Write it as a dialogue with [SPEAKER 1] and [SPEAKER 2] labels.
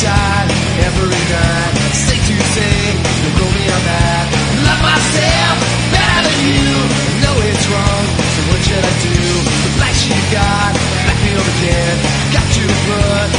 [SPEAKER 1] side every night. Safe to say, you know me on that. Love myself better than you. Know it's wrong, so what should I do? The black sheep got back me up again. Got to put